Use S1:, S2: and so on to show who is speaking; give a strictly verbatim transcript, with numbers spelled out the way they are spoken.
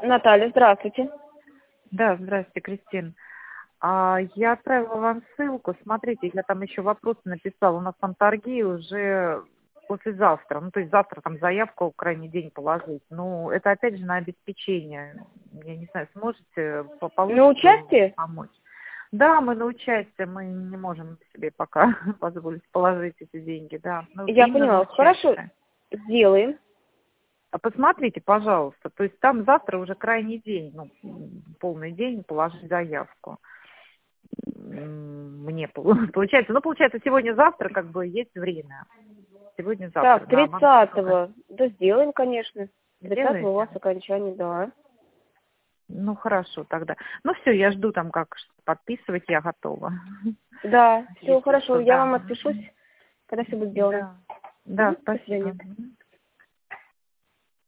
S1: Наталья, здравствуйте.
S2: Да, здравствуйте, Кристин. А, я отправила вам ссылку. Смотрите, я там еще вопросы написала. У нас там торги уже послезавтра. Ну, то есть завтра там заявку в крайний день положить. Ну, это опять же на обеспечение. Я не знаю, сможете по
S1: На
S2: получке
S1: участие?
S2: помочь? Да, мы на участие. Мы не можем себе пока позволить положить эти деньги. Да, ну,
S1: Я
S2: именно на
S1: поняла. Хорошо,
S2: участие.
S1: сделаем.
S2: А посмотрите, пожалуйста, то есть там завтра уже крайний день, ну, полный день положить заявку. М, Мне пол- получается, ну, получается, сегодня-завтра как бы есть время. Сегодня-завтра,
S1: Так,
S2: да, вам сколько?
S1: тридцатого. Да, сделаем, конечно. тридцатого у вас
S2: Сделаете?
S1: окончание, да.
S2: Ну, хорошо тогда. Ну, все, я жду там как ш- подписывать, я готова.
S1: Да, все
S2: Если
S1: хорошо.
S2: что,
S1: Я
S2: да.
S1: вам отпишусь, когда все будет сделано.
S2: Да, да,
S1: Мгм, до свидания.
S2: спасибо.